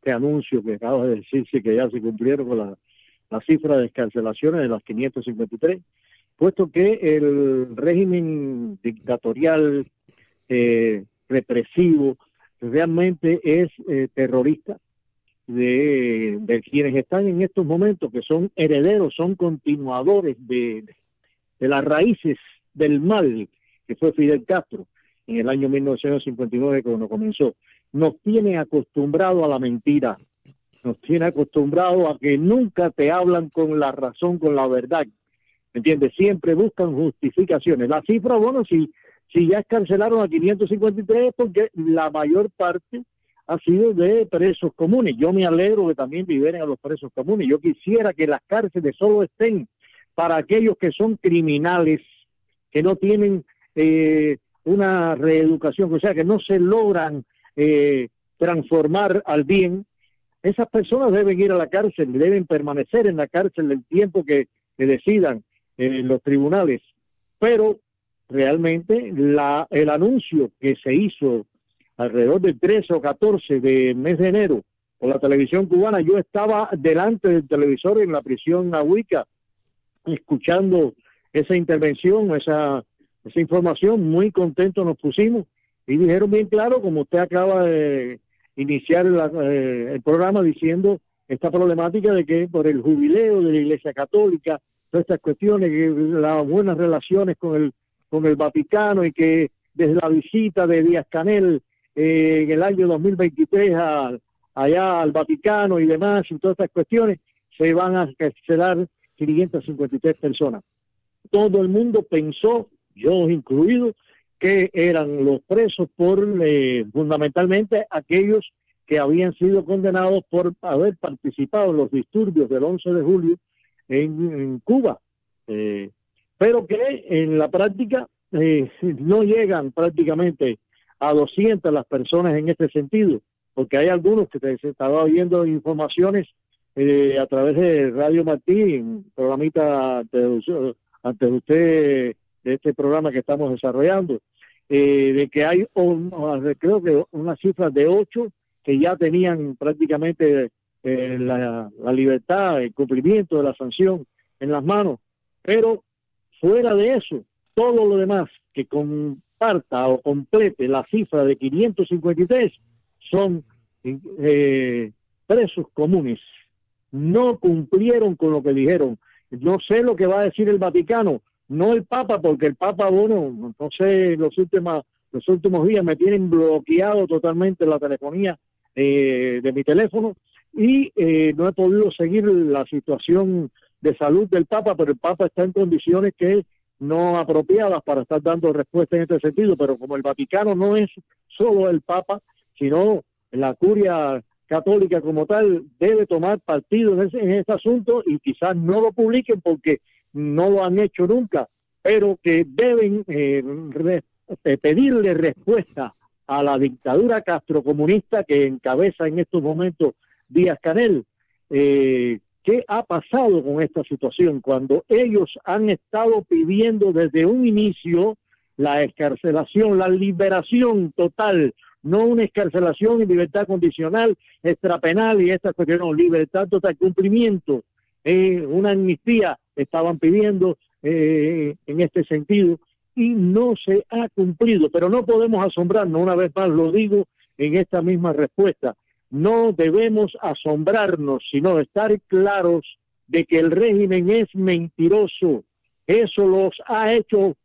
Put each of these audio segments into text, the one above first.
este anuncio que acaba de decirse que ya se cumplieron con la cifra de excarcelaciones de las 553, puesto que el régimen dictatorial represivo realmente es terrorista de quienes están en estos momentos, que son herederos, son continuadores de las raíces del mal que fue Fidel Castro en el año 1959 cuando comenzó. Nos tiene acostumbrado a la mentira, nos tiene acostumbrado a que nunca te hablan con la razón, con la verdad, ¿me entiendes? Siempre buscan justificaciones. La cifra, bueno, si ya escarcelaron a 553 porque la mayor parte ha sido de presos comunes. Yo me alegro que también liberen a los presos comunes. Yo quisiera que las cárceles solo estén para aquellos que son criminales, que no tienen una reeducación, o sea, que no se logran transformar al bien. Esas personas deben ir a la cárcel, deben permanecer en la cárcel el tiempo que decidan los tribunales. Pero realmente el anuncio que se hizo alrededor del 13 o 14 del mes de enero por la televisión cubana, yo estaba delante del televisor en la prisión Nahuica, escuchando esa intervención, esa información, muy contentos nos pusimos y dijeron bien claro, como usted acaba de iniciar el programa diciendo esta problemática de que por el jubileo de la Iglesia Católica, todas estas cuestiones, que las buenas relaciones con el Vaticano y que desde la visita de Díaz-Canel en el año 2023 allá al Vaticano y demás, y todas estas cuestiones, se van a encarcelar 553 personas. Todo el mundo pensó, yo incluido, que eran los presos por fundamentalmente aquellos que habían sido condenados por haber participado en los disturbios del 11 de julio en Cuba, pero que en la práctica no llegan prácticamente a 200 las personas en este sentido, porque hay algunos que se estaba oyendo informaciones a través de Radio Martín, programita antes de usted, de este programa que estamos desarrollando, de que hay creo que una cifra de 8 que ya tenían prácticamente la libertad, el cumplimiento de la sanción en las manos, pero fuera de eso, todo lo demás que comparta o complete la cifra de 553 son presos comunes. No cumplieron con lo que dijeron. No sé lo que va a decir el Vaticano, no el Papa, porque el Papa, bueno, no sé, los últimos días me tienen bloqueado totalmente la telefonía de mi teléfono y no he podido seguir la situación de salud del Papa, pero el Papa está en condiciones que no apropiadas para estar dando respuesta en este sentido, pero como el Vaticano no es solo el Papa, sino la curia católica como tal, debe tomar partido en este asunto y quizás no lo publiquen porque no lo han hecho nunca, pero que deben pedirle respuesta a la dictadura castrocomunista que encabeza en estos momentos Díaz-Canel. ¿Qué ha pasado con esta situación? Cuando ellos han estado pidiendo desde un inicio la excarcelación, la liberación total, no una excarcelación y libertad condicional, extrapenal y esta cuestión, no, libertad total, cumplimiento, una amnistía estaban pidiendo en este sentido y no se ha cumplido, pero no podemos asombrarnos, una vez más lo digo en esta misma respuesta, no debemos asombrarnos, sino estar claros de que el régimen es mentiroso. Eso los ha hecho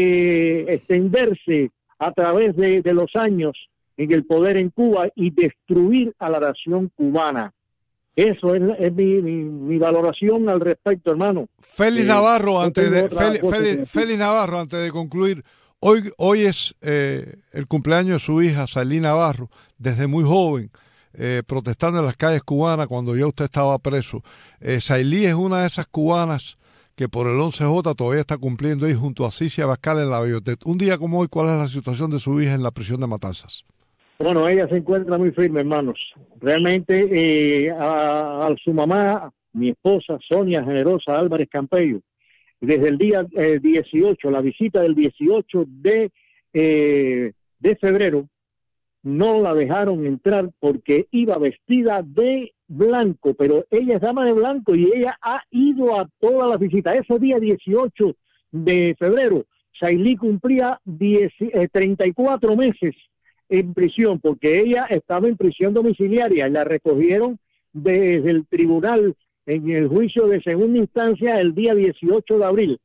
extenderse a través de los años en el poder en Cuba y destruir a la nación cubana. Eso es mi valoración al respecto, hermano. Félix Navarro, Félix Navarro, antes de concluir, hoy es el cumpleaños de su hija, Sailí Navarro, desde muy joven, protestando en las calles cubanas cuando ya usted estaba preso. Sailí es una de esas cubanas que por el 11J todavía está cumpliendo ahí junto a Cicia Bascal en la biblioteca. Un día como hoy, ¿cuál es la situación de su hija en la prisión de Matanzas? Bueno, ella se encuentra muy firme, hermanos. Realmente a su mamá, mi esposa, Sonia Generosa Álvarez Campello, desde el día 18, la visita del 18 de febrero, no la dejaron entrar porque iba vestida de blanco, pero ella es dama de blanco y ella ha ido a todas las visitas. Ese día 18 de febrero, Sailí cumplía 34 meses en prisión, porque ella estaba en prisión domiciliaria y la recogieron desde el tribunal en el juicio de segunda instancia el día 18 de abril,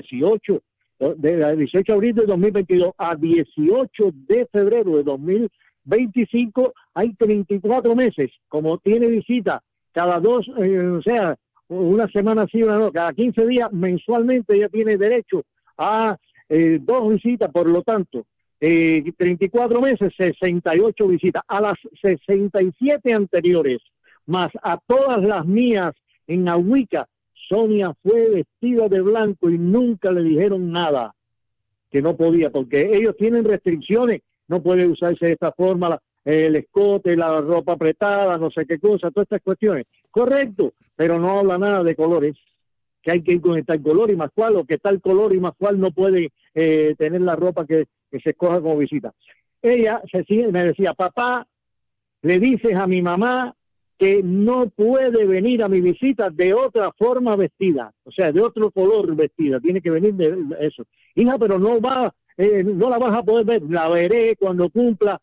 de 18 de abril de 2022 a 18 de febrero de 2025, hay 34 meses. Como tiene visita cada dos, o sea, una semana sí, una no, cada 15 días mensualmente ella tiene derecho a 2 visitas, por lo tanto, 34 meses, 68 visitas. A las 67 anteriores, más a todas las mías en Ahuica, Sonia fue vestida de blanco y nunca le dijeron nada, que no podía, porque ellos tienen restricciones, no puede usarse de esta forma el escote, la ropa apretada, no sé qué cosa, todas estas cuestiones. Correcto, pero no habla nada de colores, que hay que ir con tal color y más cual, o que tal color y más cual no puede tener la ropa que se escoja como visita. Ella me decía, papá, le dices a mi mamá que no puede venir a mi visita de otra forma vestida, o sea, de otro color vestida, tiene que venir de eso. Hija, pero no la vas a poder ver, la veré cuando cumpla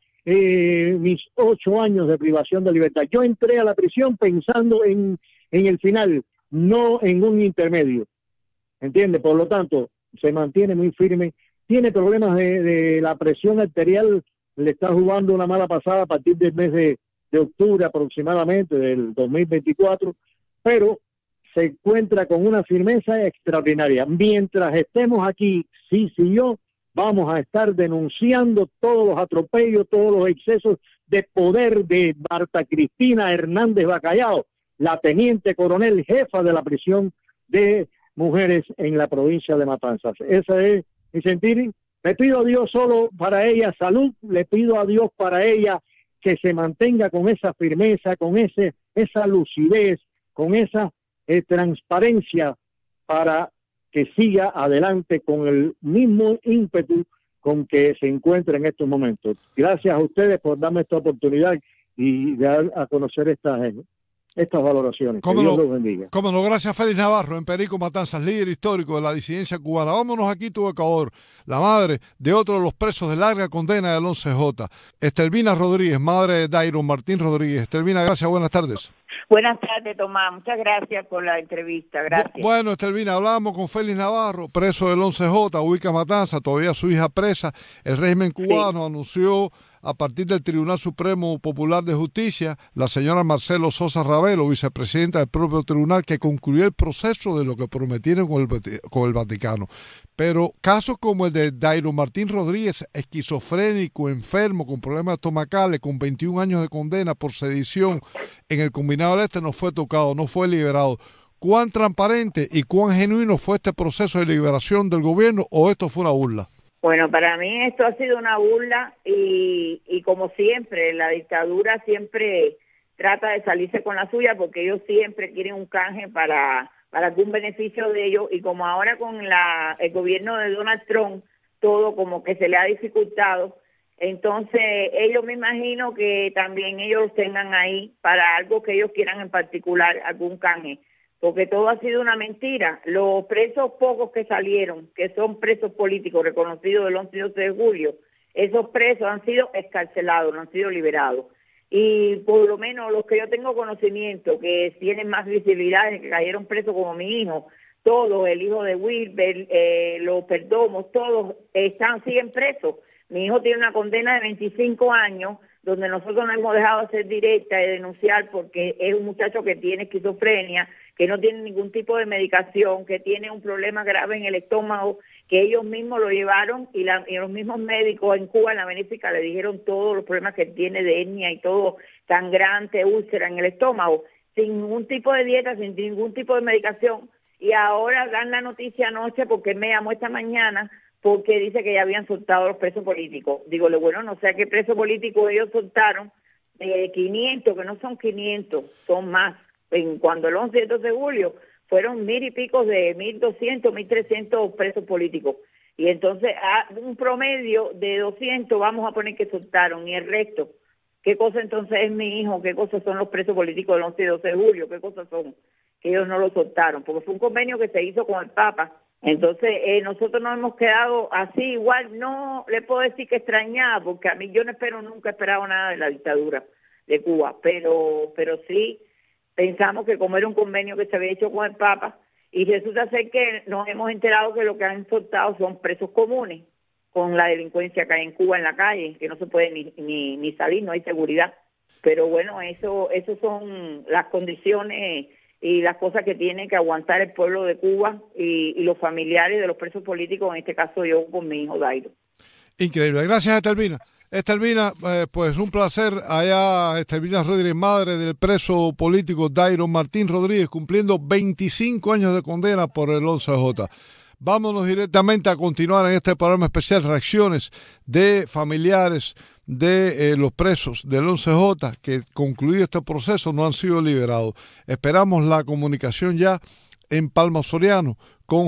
mis 8 años de privación de libertad. Yo entré a la prisión pensando en el final, no en un intermedio, ¿entiende? Por lo tanto, se mantiene muy firme, tiene problemas de la presión arterial, le está jugando una mala pasada a partir del mes de octubre aproximadamente del 2024, pero se encuentra con una firmeza extraordinaria. Mientras estemos aquí, sí, yo, vamos a estar denunciando todos los atropellos, todos los excesos de poder de Marta Cristina Hernández Bacallao, la teniente coronel jefa de la prisión de mujeres en la provincia de Matanzas. Ese es mi sentir. Le pido a Dios solo para ella salud, le pido a Dios para ella que se mantenga con esa firmeza, con esa lucidez, con esa transparencia para que siga adelante con el mismo ímpetu con que se encuentra en estos momentos. Gracias a ustedes por darme esta oportunidad y dar a conocer estas valoraciones. Que Dios los bendiga. Cómo no, gracias Félix Navarro, en Perico Matanzas, líder histórico de la disidencia cubana. Vámonos aquí, tu Ecuador, la madre de otro de los presos de larga condena del 11J, Estelvina Rodríguez, madre de Dairon Martín Rodríguez. Estelvina, gracias, buenas tardes. Buenas tardes, Tomás. Muchas gracias por la entrevista. Gracias. Bueno, Estelvina, hablábamos con Félix Navarro, preso del 11J, Ubica Matanza, todavía su hija presa. El régimen cubano anunció a partir del Tribunal Supremo Popular de Justicia, la señora Marcelo Sosa Ravelo, vicepresidenta del propio tribunal, que concluyó el proceso de lo que prometieron con el Vaticano. Pero casos como el de Dairon Martín Rodríguez, esquizofrénico, enfermo, con problemas estomacales, con 21 años de condena por sedición en el Combinado del Este, no fue tocado, no fue liberado. ¿Cuán transparente y cuán genuino fue este proceso de liberación del gobierno, o esto fue una burla? Bueno, para mí esto ha sido una burla y como siempre, la dictadura siempre trata de salirse con la suya porque ellos siempre quieren un canje para algún beneficio de ellos, y como ahora con el gobierno de Donald Trump todo como que se le ha dificultado, entonces ellos, me imagino que también ellos tengan ahí para algo que ellos quieran en particular, algún canje, porque todo ha sido una mentira. Los presos pocos que salieron, que son presos políticos reconocidos del 11 y 12 de julio, esos presos han sido excarcelados, no han sido liberados. Y por lo menos los que yo tengo conocimiento, que tienen más visibilidad, que cayeron presos como mi hijo, todos, el hijo de Wilber, los Perdomos, todos siguen presos. Mi hijo tiene una condena de 25 años, donde nosotros no hemos dejado de ser directa y denunciar porque es un muchacho que tiene esquizofrenia, que no tiene ningún tipo de medicación, que tiene un problema grave en el estómago, que ellos mismos lo llevaron y los mismos médicos en Cuba, en la Benéfica, le dijeron todos los problemas que tiene de hernia y todo, sangrante, úlcera en el estómago, sin ningún tipo de dieta, sin ningún tipo de medicación. Y ahora dan la noticia anoche, porque me llamó esta mañana, porque dice que ya habían soltado a los presos políticos. Digo, bueno, no sé a qué preso político ellos soltaron, 500, que no son 500, son más. Cuando el 11 y el 12 de julio fueron 1,000 y pico de 1,200, 1,300 presos políticos. Y entonces un promedio de 200 vamos a poner que soltaron, y el resto, ¿qué cosa entonces es mi hijo? ¿Qué cosas son los presos políticos del 11 y 12 de julio? ¿Qué cosas son? Que ellos no lo soltaron, porque fue un convenio que se hizo con el Papa. Entonces nosotros nos hemos quedado así, igual no le puedo decir que extrañada, porque a mí yo nunca he esperado nada de la dictadura de Cuba, pero sí pensamos que como era un convenio que se había hecho con el Papa, y resulta ser que nos hemos enterado que lo que han soltado son presos comunes, con la delincuencia que hay en Cuba en la calle, que no se puede ni salir, no hay seguridad. Pero bueno, eso son las condiciones y las cosas que tiene que aguantar el pueblo de Cuba y los familiares de los presos políticos, en este caso yo con mi hijo Dairo. Increíble. Gracias, Estelvina. Estelvina, pues un placer. Allá Estelvina Rodríguez, madre del preso político Dairo Martín Rodríguez, cumpliendo 25 años de condena por el 11J. Vámonos directamente a continuar en este programa especial, reacciones de familiares de los presos del 11J que, concluido este proceso, no han sido liberados. Esperamos la comunicación ya en Palma Soriano con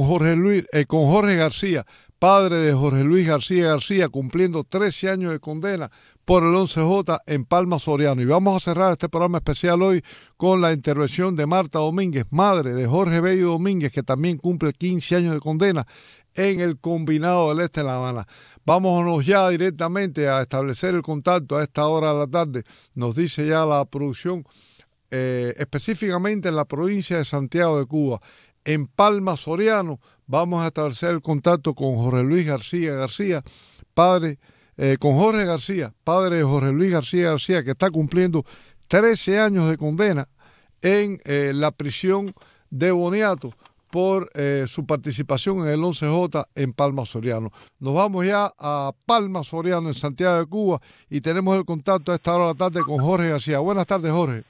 Jorge García, padre de Jorge Luis García, cumpliendo 13 años de condena por el 11J en Palma Soriano. Y vamos a cerrar este programa especial hoy con la intervención de Marta Domínguez, madre de Jorge Bello Domínguez, que también cumple 15 años de condena en el Combinado del Este de La Habana. Vámonos ya directamente a establecer el contacto a esta hora de la tarde. Nos dice ya la producción, específicamente en la provincia de Santiago de Cuba, en Palma Soriano, vamos a establecer el contacto con Jorge Luis García, padre, con Jorge García, padre de Jorge Luis García, que está cumpliendo 13 años de condena en la prisión de Boniato por su participación en el 11J en Palma Soriano. Nos vamos ya a Palma Soriano, en Santiago de Cuba, y tenemos el contacto a esta hora de la tarde con Jorge García. Buenas tardes, Jorge.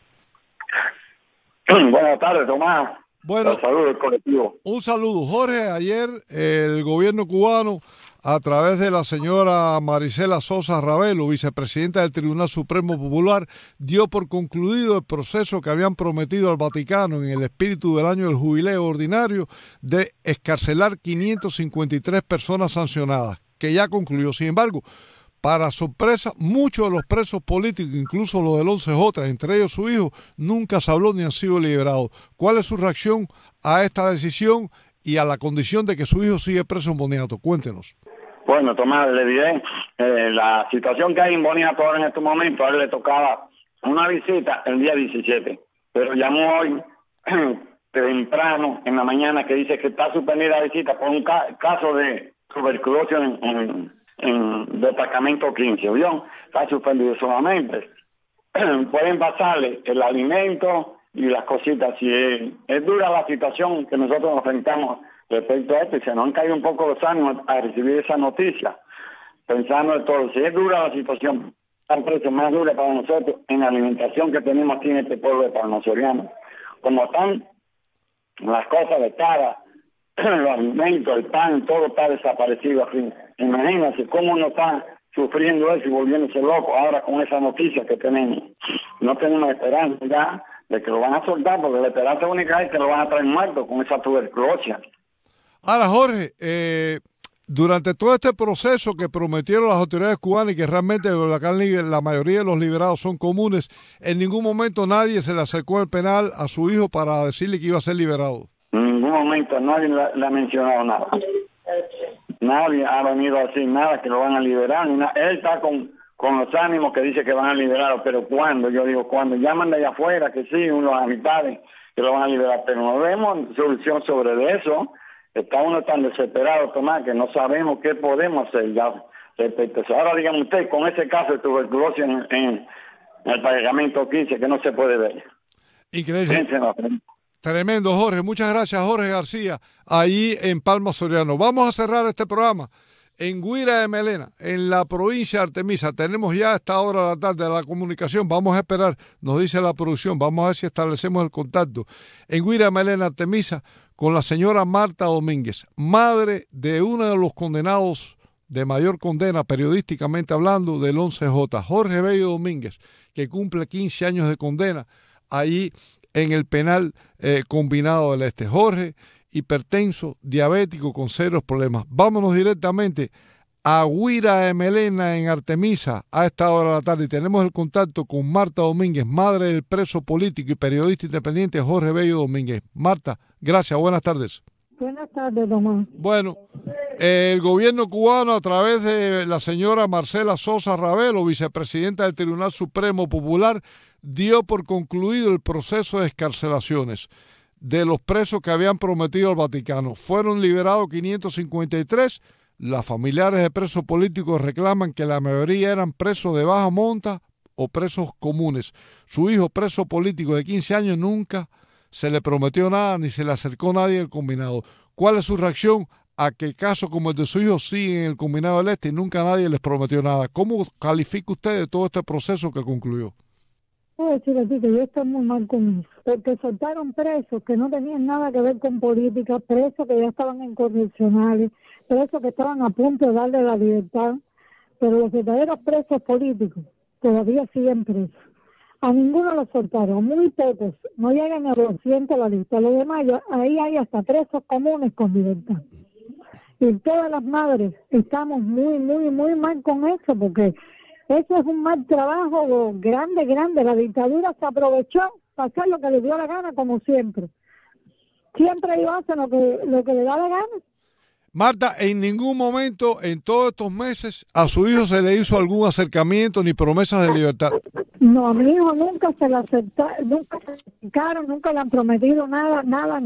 Buenas tardes, Tomás. Bueno, saludo del colectivo. Un saludo, Jorge. Ayer el gobierno cubano, a través de la señora Marisela Sosa Ravelo, vicepresidenta del Tribunal Supremo Popular, dio por concluido el proceso que habían prometido al Vaticano en el espíritu del año del jubileo ordinario de excarcelar 553 personas sancionadas, que ya concluyó. Sin embargo, para sorpresa, muchos de los presos políticos, incluso los del 11J, entre ellos su hijo, nunca se habló ni han sido liberados. ¿Cuál es su reacción a esta decisión y a la condición de que su hijo sigue preso en Boniato? Cuéntenos. Bueno, Tomás, le diré, la situación que hay en Boniato ahora en estos momentos, a él le tocaba una visita el día 17, pero llamó hoy temprano en la mañana que dice que está suspendida la visita por un caso de tuberculosis en destacamento 15, ¿vio? Está suspendido solamente. Pueden pasarle el alimento y las cositas. Si es dura la situación que nosotros nos enfrentamos respecto a esto, y se nos han caído un poco los ánimos a recibir esa noticia, pensando en todo. Si es dura la situación, tan precio más dura para nosotros en la alimentación que tenemos aquí en este pueblo de Palma Soriano. Como están las cosas de cara, los alimentos, el pan, todo está desaparecido aquí. Imagínense cómo uno está sufriendo eso y volviéndose loco ahora con esa noticia que tenemos. No tenemos esperanza ya de que lo van a soltar, porque la esperanza única es que lo van a traer muerto con esa tuberculosis. Ahora, Jorge, durante todo este proceso que prometieron las autoridades cubanas y que realmente la mayoría de los liberados son comunes, en ningún momento nadie se le acercó al penal a su hijo para decirle que iba a ser liberado. En ningún momento nadie le ha mencionado nada. Nadie ha venido a decir nada que lo van a liberar. Él está con los ánimos que dice que van a liberarlo, pero ¿cuándo? Yo digo, ¿cuándo? Llaman de allá afuera que sí, unos amistades que lo van a liberar, pero no vemos solución sobre eso. Está uno tan desesperado, Tomás, que no sabemos qué podemos hacer ya respecto a eso. Ahora dígame usted, con ese caso de tuberculosis en el pagamento 15, que no se puede ver. Increíble. Tremendo, Jorge. Muchas gracias, Jorge García, ahí en Palma Soriano. Vamos a cerrar este programa en Guira de Melena, en la provincia de Artemisa. Tenemos ya a esta hora de la tarde la comunicación. Vamos a esperar, nos dice la producción, vamos a ver si establecemos el contacto. En Guira de Melena, Artemisa, con la señora Marta Domínguez, madre de uno de los condenados de mayor condena, periodísticamente hablando, del 11J, Jorge Bello Domínguez, que cumple 15 años de condena ahí en el penal Combinado del Este. Jorge hipertenso, diabético con serios problemas. Vámonos directamente a Guira de Melena en Artemisa a esta hora de la tarde y tenemos el contacto con Marta Domínguez, madre del preso político y periodista independiente Jorge Bello Domínguez. Marta, gracias, buenas tardes. Buenas tardes, Tomás. Bueno, el gobierno cubano a través de la señora Marcela Sosa Ravelo, vicepresidenta del Tribunal Supremo Popular, dio por concluido el proceso de excarcelaciones de los presos que habían prometido al Vaticano. Fueron liberados 553. Las familiares de presos políticos reclaman que la mayoría eran presos de baja monta o presos comunes. Su hijo, preso político de 15 años, nunca se le prometió nada ni se le acercó nadie del combinado. ¿Cuál es su reacción a que casos como el de su hijo siguen en el combinado del Este y nunca nadie les prometió nada? ¿Cómo califica usted de todo este proceso que concluyó? Puedo decir a ti que yo estoy muy mal con eso, porque soltaron presos que no tenían nada que ver con política, presos que ya estaban incondicionales, presos que estaban a punto de darle la libertad, pero los verdaderos presos políticos todavía siguen presos. A ninguno los soltaron, muy pocos, no llegan a 200 la lista. Los demás, ahí hay hasta presos comunes con libertad. Y todas las madres estamos muy mal con eso, porque eso es un mal trabajo grande. La dictadura se aprovechó para hacer lo que le dio la gana, como siempre. Siempre ellos hacen lo que le da la gana. Marta, en ningún momento en todos estos meses a su hijo se le hizo algún acercamiento ni promesas de libertad. No, a mi hijo nunca se le aceptaron, nunca se acercaron, nunca le han prometido nada.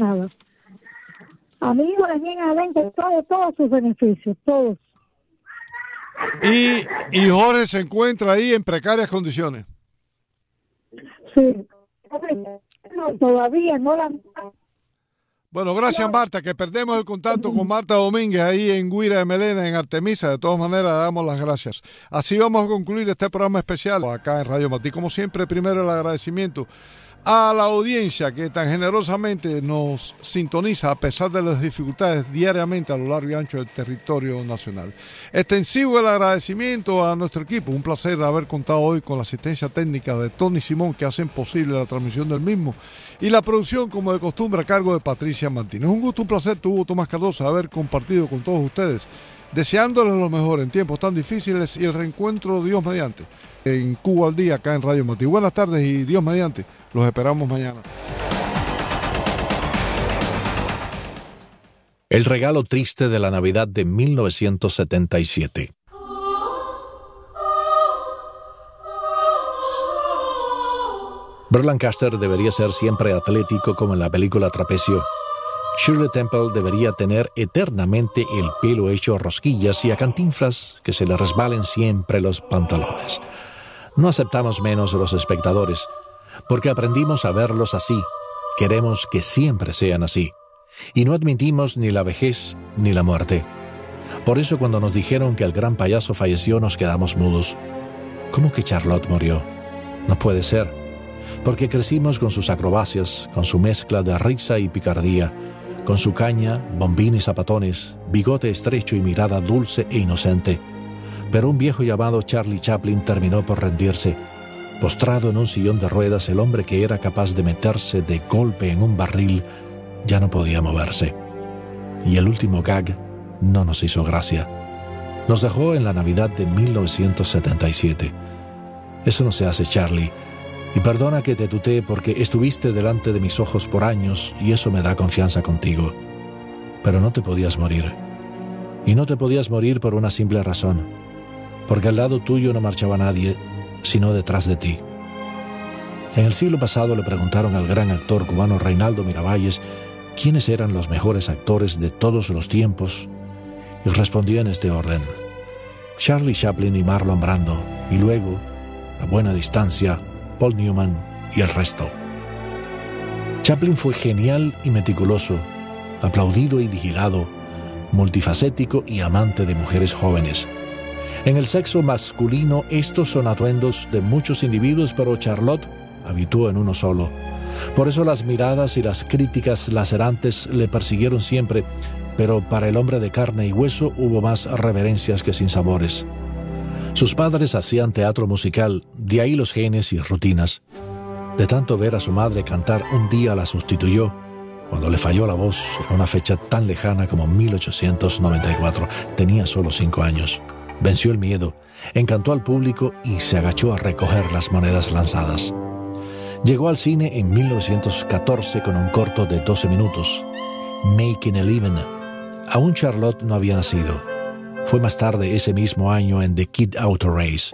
A mi hijo le niegan adentro todos sus beneficios, todos. Y Jorge se encuentra ahí en precarias condiciones. Sí, no, todavía no la... Bueno, gracias Marta, que perdemos el contacto con Marta Domínguez ahí en Guira de Melena, en Artemisa. De todas maneras, damos las gracias. Así vamos a concluir este programa especial acá en Radio Matí. Como siempre, primero el agradecimiento a la audiencia que tan generosamente nos sintoniza a pesar de las dificultades diariamente a lo largo y ancho del territorio nacional. Extensivo el agradecimiento a nuestro equipo. Un placer haber contado hoy con la asistencia técnica de Tony Simón, que hacen posible la transmisión del mismo, y la producción, como de costumbre, a cargo de Patricia Martínez. Un gusto, un placer, tuvo Tomás Cardoso, haber compartido con todos ustedes, deseándoles lo mejor en tiempos tan difíciles y el reencuentro, Dios mediante, en Cuba al Día, acá en Radio Matí. Buenas tardes y Dios mediante, los esperamos mañana. El regalo triste de la Navidad de 1977. Burt Lancaster debería ser siempre atlético como en la película Trapecio. Shirley Temple debería tener eternamente el pelo hecho rosquillas y a Cantinflas que se le resbalen siempre los pantalones. No aceptamos menos a los espectadores, porque aprendimos a verlos así. Queremos que siempre sean así. Y no admitimos ni la vejez ni la muerte. Por eso cuando nos dijeron que el gran payaso falleció nos quedamos mudos. ¿Cómo que Charlotte murió? No puede ser. Porque crecimos con sus acrobacias, con su mezcla de risa y picardía, con su caña, bombín y zapatones, bigote estrecho y mirada dulce e inocente. Pero un viejo llamado Charlie Chaplin terminó por rendirse. Postrado en un sillón de ruedas, el hombre que era capaz de meterse de golpe en un barril ya no podía moverse. Y el último gag no nos hizo gracia. Nos dejó en la Navidad de 1977. Eso no se hace, Charlie. Y perdona que te tutee porque estuviste delante de mis ojos por años y eso me da confianza contigo. Pero no te podías morir. Y no te podías morir por una simple razón. Porque al lado tuyo no marchaba nadie, sino detrás de ti. En el siglo pasado le preguntaron al gran actor cubano Reinaldo Miravalles quiénes eran los mejores actores de todos los tiempos, y respondió en este orden: Charlie Chaplin y Marlon Brando, y luego, a buena distancia, Paul Newman y el resto. Chaplin fue genial y meticuloso, aplaudido y vigilado, multifacético y amante de mujeres jóvenes. En el sexo masculino estos son atuendos de muchos individuos, pero Charlotte habitó en uno solo. Por eso las miradas y las críticas lacerantes le persiguieron siempre, pero para el hombre de carne y hueso hubo más reverencias que sinsabores. Sus padres hacían teatro musical, de ahí los genes y rutinas. De tanto ver a su madre cantar, un día la sustituyó, cuando le falló la voz en una fecha tan lejana como 1894. Tenía solo 5 años. Venció el miedo, encantó al público y se agachó a recoger las monedas lanzadas. Llegó al cine en 1914 con un corto de 12 minutos, Making a Living. Aún Charlotte no había nacido. Fue más tarde ese mismo año en The Kid Auto Race.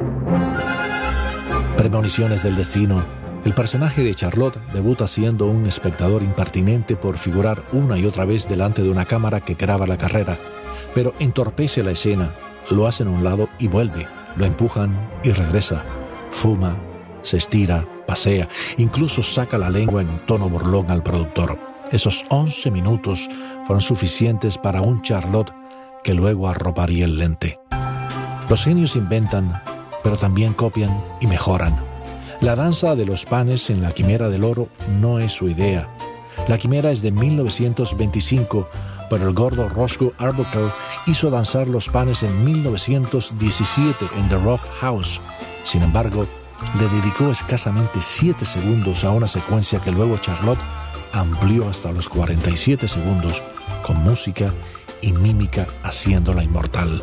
Premoniciones del destino. El personaje de Charlotte debuta siendo un espectador impertinente por figurar una y otra vez delante de una cámara que graba la carrera, pero entorpece la escena, lo hacen a un lado y vuelve, lo empujan y regresa. Fuma, se estira, pasea, incluso saca la lengua en tono burlón al productor. Esos 11 minutos fueron suficientes para un Charlotte que luego arroparía el lente. Los genios inventan, pero también copian y mejoran. La danza de los panes en la Quimera del Oro no es su idea. La Quimera es de 1925, pero el gordo Roscoe Arbuckle hizo danzar los panes en 1917 en The Rough House. Sin embargo, le dedicó escasamente 7 segundos a una secuencia que luego Charlotte amplió hasta los 47 segundos, con música y mímica haciéndola inmortal.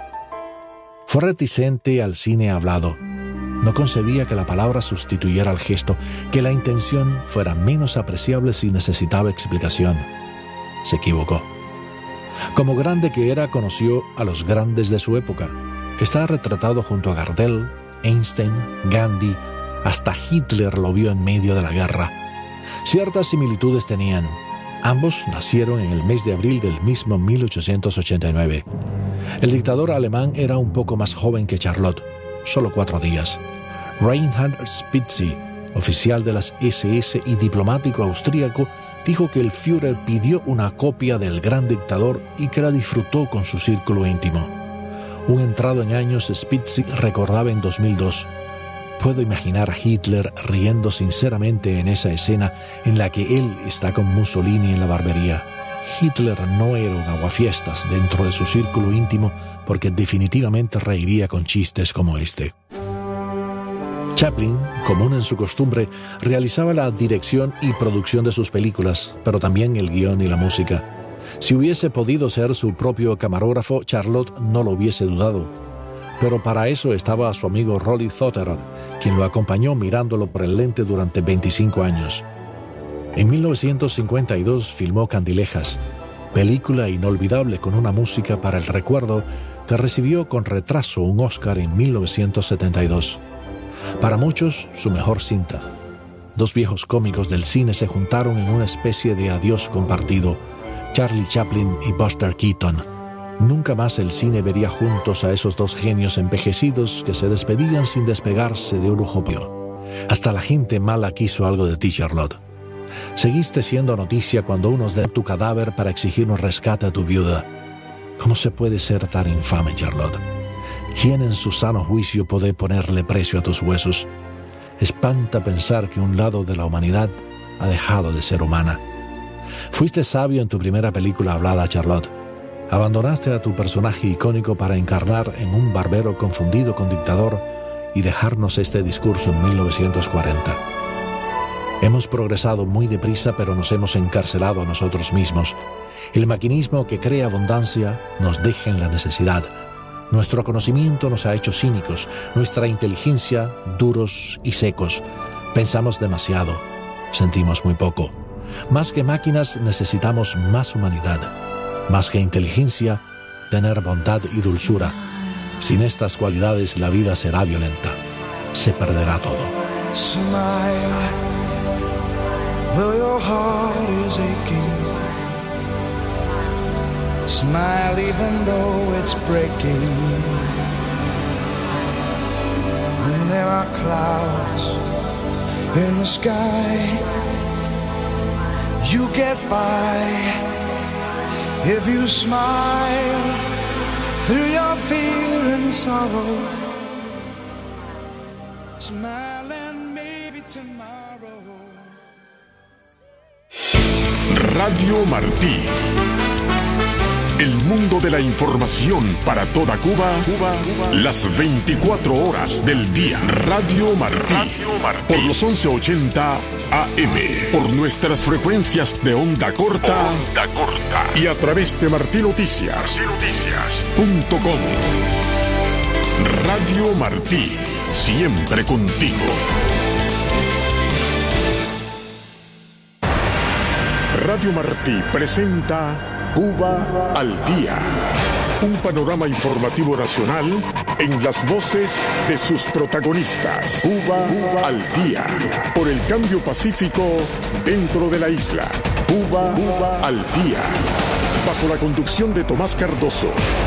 Fue reticente al cine hablado. No concebía que la palabra sustituyera al gesto, que la intención fuera menos apreciable si necesitaba explicación. Se equivocó. Como grande que era, conoció a los grandes de su época. Está retratado junto a Gardel, Einstein, Gandhi, hasta Hitler lo vio en medio de la guerra. Ciertas similitudes tenían. Ambos nacieron en el mes de abril del mismo 1889. El dictador alemán era un poco más joven que Charlotte, solo 4 días. Reinhard Spitzy, oficial de las SS y diplomático austríaco, dijo que el Führer pidió una copia del gran dictador y que la disfrutó con su círculo íntimo. Un entrado en años, Spitzy recordaba en 2002: puedo imaginar a Hitler riendo sinceramente en esa escena en la que él está con Mussolini en la barbería. Hitler no era un aguafiestas dentro de su círculo íntimo, porque definitivamente reiría con chistes como este. Chaplin, común en su costumbre, realizaba la dirección y producción de sus películas, pero también el guión y la música. Si hubiese podido ser su propio camarógrafo, Charlotte no lo hubiese dudado. Pero para eso estaba su amigo Rolly Thotterod, quien lo acompañó mirándolo por el lente durante 25 años. En 1952 filmó Candilejas, película inolvidable con una música para el recuerdo que recibió con retraso un Oscar en 1972. Para muchos, su mejor cinta. 2 viejos cómicos del cine se juntaron en una especie de adiós compartido, Charlie Chaplin y Buster Keaton. Nunca más el cine vería juntos a esos 2 genios envejecidos que se despedían sin despegarse de un utopio. Hasta la gente mala quiso algo de ti, Charlotte. Seguiste siendo noticia cuando unos den tu cadáver para exigir un rescate a tu viuda. ¿Cómo se puede ser tan infame, Charlotte? ¿Quién en su sano juicio puede ponerle precio a tus huesos? Espanta pensar que un lado de la humanidad ha dejado de ser humana. Fuiste sabio en tu primera película hablada, Charlotte. Abandonaste a tu personaje icónico para encarnar en un barbero confundido con dictador y dejarnos este discurso en 1940. Hemos progresado muy deprisa, pero nos hemos encarcelado a nosotros mismos. El maquinismo que crea abundancia nos deja en la necesidad. Nuestro conocimiento nos ha hecho cínicos, nuestra inteligencia duros y secos. Pensamos demasiado, sentimos muy poco. Más que máquinas necesitamos más humanidad. Más que inteligencia, tener bondad y dulzura. Sin estas cualidades la vida será violenta. Se perderá todo. Smile, though your heart is aching. Smile even though it's breaking. When there are clouds in the sky, you get by if you smile through your fear and sorrow. Smile and maybe tomorrow. Radio Martí. El mundo de la información para toda Cuba, las 24 horas del día. Radio Martí. Por los 1180 AM. Por nuestras frecuencias de onda corta. Y a través de martinoticias.com. Radio Martí. Siempre contigo. Radio Martí presenta Cuba al Día, un panorama informativo nacional en las voces de sus protagonistas. Cuba al Día, por el cambio pacífico dentro de la isla. Cuba al Día, bajo la conducción de Tomás Cardoso.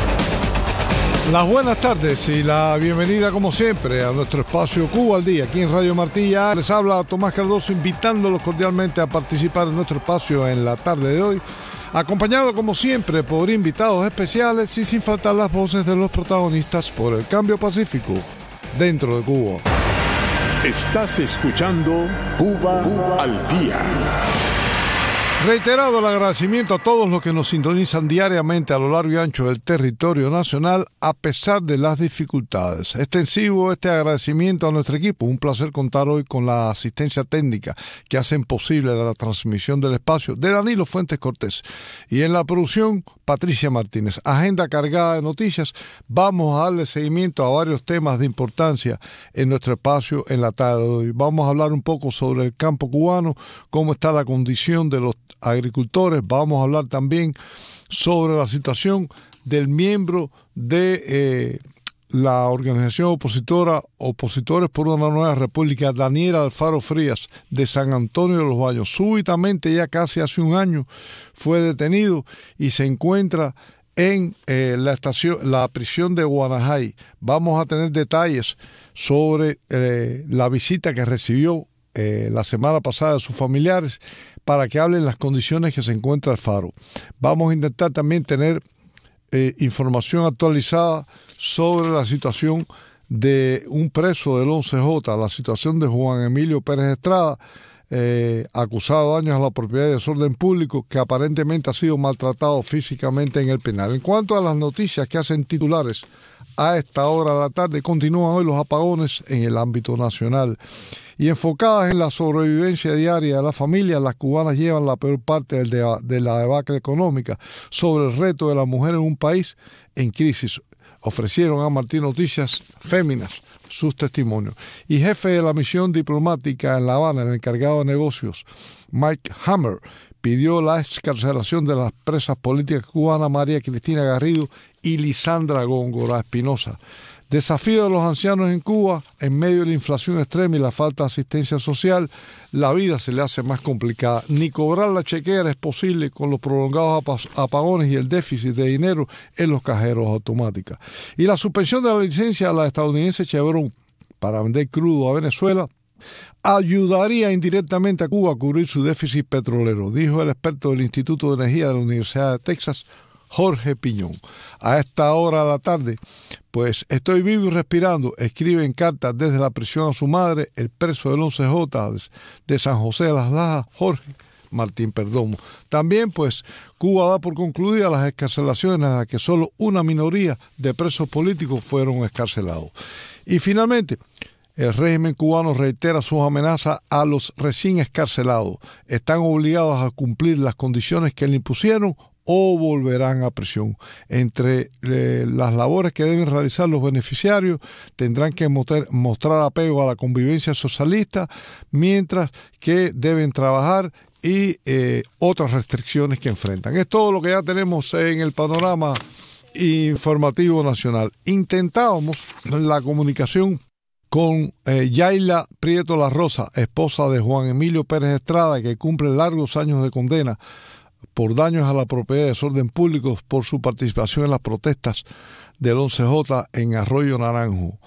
Las buenas tardes y la bienvenida como siempre a nuestro espacio Cuba al Día, aquí en Radio Martí. Ya les habla Tomás Cardoso, invitándolos cordialmente a participar en nuestro espacio en la tarde de hoy, acompañado como siempre por invitados especiales y sin faltar las voces de los protagonistas por el cambio pacífico dentro de Cuba. Estás escuchando Cuba al Día. Reiterado el agradecimiento a todos los que nos sintonizan diariamente a lo largo y ancho del territorio nacional a pesar de las dificultades. Extensivo este agradecimiento a nuestro equipo. Un placer contar hoy con la asistencia técnica que hacen posible la transmisión del espacio de Danilo Fuentes Cortés. Y en la producción, Patricia Martínez. Agenda cargada de noticias. Vamos a darle seguimiento a varios temas de importancia en nuestro espacio en la tarde de hoy. Vamos a hablar un poco sobre el campo cubano, cómo está la condición de los agricultores. Vamos a hablar también sobre la situación del miembro de la organización opositora Opositores por una Nueva República, Daniel Alfaro Frías, de San Antonio de los Baños. Súbitamente, ya casi un año, fue detenido y se encuentra en la prisión de Guanajay. Vamos a tener detalles sobre la visita que recibió la semana pasada de sus familiares para que hablen las condiciones que se encuentra Alfaro. Vamos a intentar también tener información actualizada sobre la situación de un preso del 11J, la situación de Juan Emilio Pérez Estrada, acusado de daños a la propiedad y desorden público, que aparentemente ha sido maltratado físicamente en el penal. En cuanto a las noticias que hacen titulares a esta hora de la tarde, continúan hoy los apagones en el ámbito nacional. Y enfocadas en la sobrevivencia diaria de las familias, las cubanas llevan la peor parte de la debacle económica sobre el reto de la mujer en un país en crisis. Ofrecieron a Martín Noticias Féminas sus testimonios. Y jefe de la misión diplomática en La Habana, el encargado de negocios, Mike Hammer, pidió la excarcelación de las presas políticas cubanas María Cristina Garrido y Lisandra Góngora Espinosa. Desafío de los ancianos en Cuba, en medio de la inflación extrema y la falta de asistencia social, la vida se le hace más complicada. Ni cobrar la chequera es posible con los prolongados apagones y el déficit de dinero en los cajeros automáticos. Y la suspensión de la licencia a la estadounidense Chevron para vender crudo a Venezuela ayudaría indirectamente a Cuba a cubrir su déficit petrolero, dijo el experto del Instituto de Energía de la Universidad de Texas, Jorge Piñón. A esta hora de la tarde, pues estoy vivo y respirando, escribe en cartas desde la prisión a su madre, el preso del 11J de San José de las Lajas, Jorge Martín Perdomo. También, pues, Cuba da por concluidas las excarcelaciones en las que solo una minoría de presos políticos fueron excarcelados. Y finalmente, el régimen cubano reitera sus amenazas a los recién excarcelados. Están obligados a cumplir las condiciones que le impusieron o volverán a prisión. Entre las labores que deben realizar los beneficiarios, tendrán que mostrar apego a la convivencia socialista, mientras que deben trabajar y otras restricciones que enfrentan. Es todo lo que ya tenemos en el panorama informativo nacional. Intentábamos la comunicación con Yaila Prieto La Rosa, esposa de Juan Emilio Pérez Estrada, que cumple largos años de condena por daños a la propiedad y desorden público por su participación en las protestas del 11J en Arroyo Naranjo.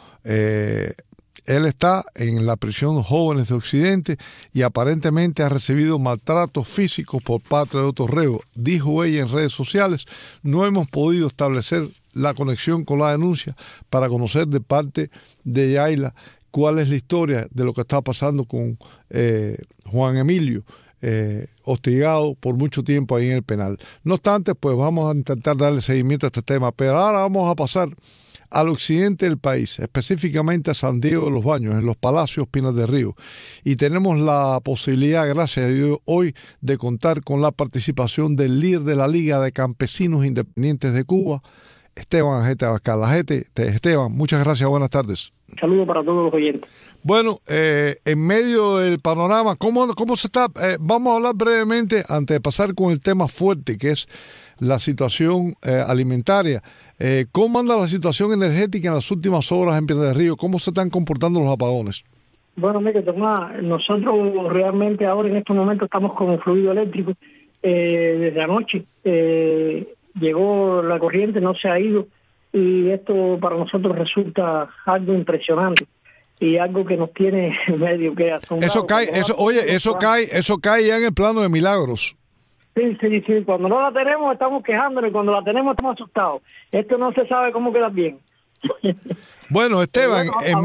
Él está en la prisión Jóvenes de Occidente y aparentemente ha recibido maltratos físicos por parte de otros reos. Dijo ella en redes sociales: no hemos podido establecer la conexión con la denuncia para conocer de parte de Yaila cuál es la historia de lo que está pasando con Juan Emilio. hostigado por mucho tiempo ahí en el penal. No obstante, pues vamos a intentar darle seguimiento a este tema, pero ahora vamos a pasar al occidente del país, específicamente a San Diego de los Baños, en los Palacios Pinas del Río. Y tenemos la posibilidad, gracias a Dios, hoy de contar con la participación del líder de la Liga de Campesinos Independientes de Cuba, Esteban Ajete Abascal. Esteban, muchas gracias, buenas tardes. Un saludo para todos los oyentes. Bueno, en medio del panorama, ¿cómo se está? Vamos a hablar brevemente, antes de pasar con el tema fuerte, que es la situación alimentaria. ¿Cómo anda la situación energética en las últimas horas en Piedras del Río? ¿Cómo se están comportando los apagones? Bueno, mire, Tomás, nosotros realmente ahora en este momento estamos con fluido eléctrico. Desde anoche llegó la corriente, no se ha ido, y esto para nosotros resulta algo impresionante y algo que nos tiene medio que asombrado. Eso cae ya en el plano de milagros. Sí, cuando no la tenemos estamos quejándonos y cuando la tenemos estamos asustados. Esto no se sabe cómo quedar bien. Bueno, Esteban,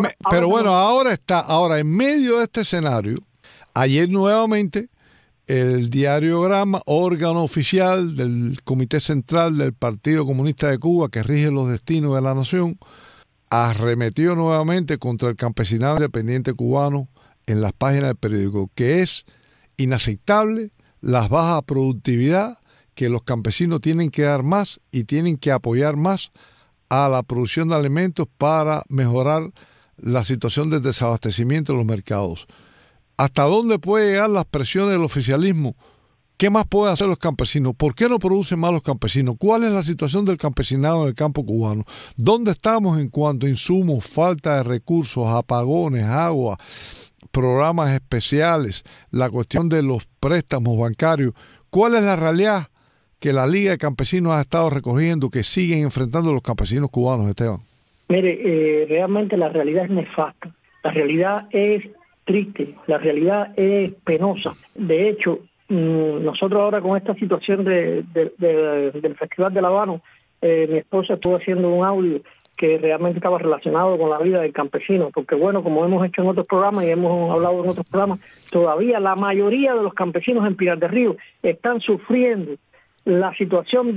ahora en medio de este escenario, ayer nuevamente el diario Gramma, órgano oficial del Comité Central del Partido Comunista de Cuba que rige los destinos de la nación, arremetió nuevamente contra el campesinado independiente cubano en las páginas del periódico, que es inaceptable la baja productividad, que los campesinos tienen que dar más y tienen que apoyar más a la producción de alimentos para mejorar la situación del desabastecimiento de los mercados. ¿Hasta dónde puede llegar las presiones del oficialismo? ¿Qué más pueden hacer los campesinos? ¿Por qué no producen más los campesinos? ¿Cuál es la situación del campesinado en el campo cubano? ¿Dónde estamos en cuanto a insumos, falta de recursos, apagones, agua, programas especiales, la cuestión de los préstamos bancarios? ¿Cuál es la realidad que la Liga de Campesinos ha estado recogiendo, que siguen enfrentando los campesinos cubanos, Esteban? Mire, realmente la realidad es nefasta, la realidad es triste, la realidad es penosa. De hecho, nosotros ahora con esta situación del Festival de La Habana, mi esposa estuvo haciendo un audio que realmente estaba relacionado con la vida del campesino, porque bueno, como hemos hecho en otros programas y hemos hablado en otros programas, todavía la mayoría de los campesinos en Pinar del Río están sufriendo la situación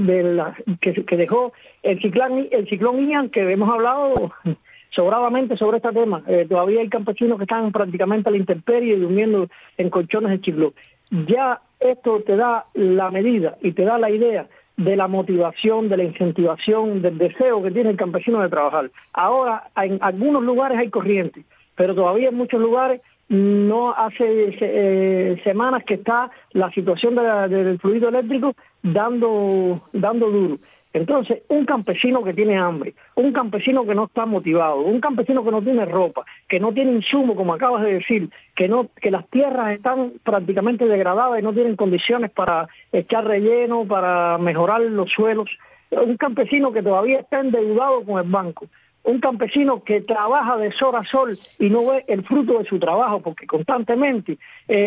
que dejó el ciclón Ian, que hemos hablado sobradamente sobre este tema. Todavía hay campesinos que están prácticamente a la intemperie y durmiendo en colchones de chiclón. Ya esto te da la medida y te da la idea de la motivación, de la incentivación, del deseo que tiene el campesino de trabajar. Ahora, en algunos lugares hay corriente, pero todavía en muchos lugares no hace semanas que está la situación del fluido eléctrico dando duro. Entonces, un campesino que tiene hambre, un campesino que no está motivado, un campesino que no tiene ropa, que no tiene insumo, como acabas de decir, que las tierras están prácticamente degradadas y no tienen condiciones para echar relleno, para mejorar los suelos, un campesino que todavía está endeudado con el banco, un campesino que trabaja de sol a sol y no ve el fruto de su trabajo porque constantemente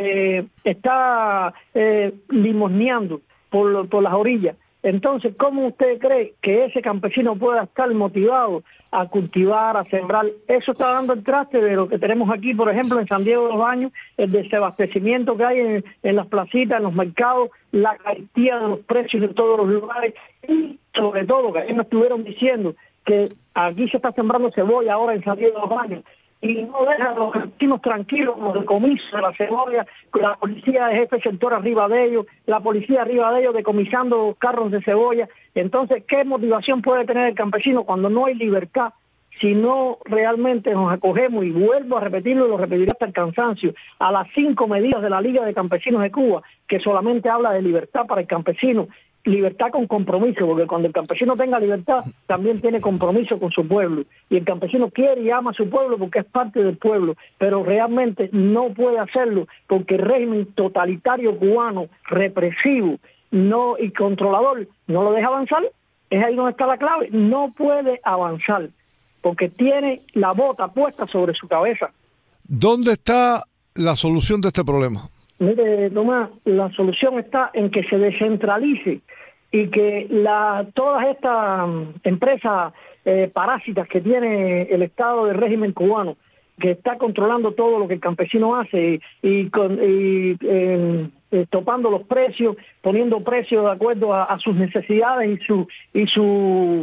está limosneando por las orillas. Entonces, ¿cómo usted cree que ese campesino pueda estar motivado a cultivar, a sembrar? Eso está dando el traste de lo que tenemos aquí, por ejemplo, en San Diego de los Baños, el desabastecimiento que hay en las placitas, en los mercados, la carestía de los precios en todos los lugares y, sobre todo, que ayer me estuvieron diciendo que aquí se está sembrando cebolla ahora en San Diego de los Baños y no dejan a los campesinos tranquilos con los decomisos de la cebolla, con la policía de jefe sector arriba de ellos, la policía arriba de ellos decomisando carros de cebolla. Entonces, ¿qué motivación puede tener el campesino cuando no hay libertad? Si no realmente nos acogemos, y vuelvo a repetirlo y lo repetiré hasta el cansancio, a las 5 medidas de la Liga de Campesinos de Cuba, que solamente habla de libertad para el campesino, libertad con compromiso, porque cuando el campesino tenga libertad, también tiene compromiso con su pueblo, y el campesino quiere y ama a su pueblo porque es parte del pueblo, pero realmente no puede hacerlo porque el régimen totalitario cubano, represivo y controlador, no lo deja avanzar. Es ahí donde está la clave, no puede avanzar porque tiene la bota puesta sobre su cabeza. ¿Dónde está la solución de este problema? Mire, Tomás, la solución está en que se descentralice y que todas estas empresas parásitas que tiene el Estado del régimen cubano que está controlando todo lo que el campesino hace y topando los precios, poniendo precios de acuerdo a sus necesidades y su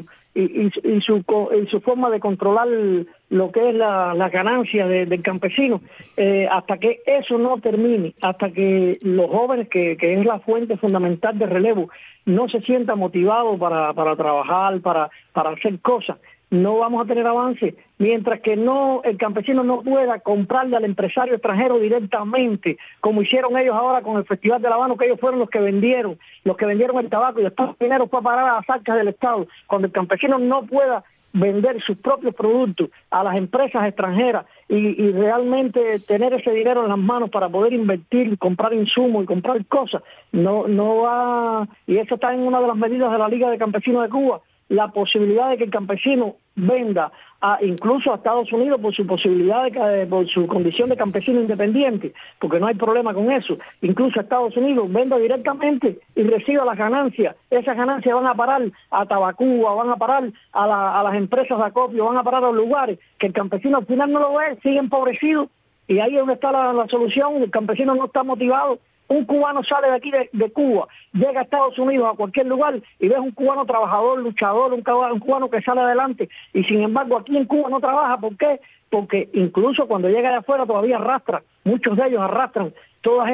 forma de controlar lo que es la ganancia del campesino, hasta que eso no termine, hasta que los jóvenes, que es la fuente fundamental de relevo, no se sientan motivados para trabajar, para hacer cosas, no vamos a tener avance. Mientras que el campesino no pueda comprarle al empresario extranjero directamente, como hicieron ellos ahora con el Festival del Habano, que ellos fueron los que vendieron el tabaco y después el dinero fue a parar a las arcas del Estado. Cuando el campesino no pueda vender sus propios productos a las empresas extranjeras y realmente tener ese dinero en las manos para poder invertir, comprar insumos y comprar cosas, no va. Y eso está en una de las medidas de la Liga de Campesinos de Cuba, la posibilidad de que el campesino venda incluso a Estados Unidos por su posibilidad por su condición de campesino independiente, porque no hay problema con eso. Incluso a Estados Unidos venda directamente y reciba las ganancias. Esas ganancias van a parar a Tabacuba, van a parar a las empresas de acopio, van a parar a los lugares que el campesino al final no lo ve, sigue empobrecido, y ahí es donde está la solución. El campesino no está motivado. Un cubano sale de aquí de Cuba, llega a Estados Unidos, a cualquier lugar, y ves un cubano trabajador, luchador, un cubano que sale adelante, y sin embargo aquí en Cuba no trabaja. ¿Por qué? Porque incluso cuando llega de afuera todavía muchos de ellos arrastran todas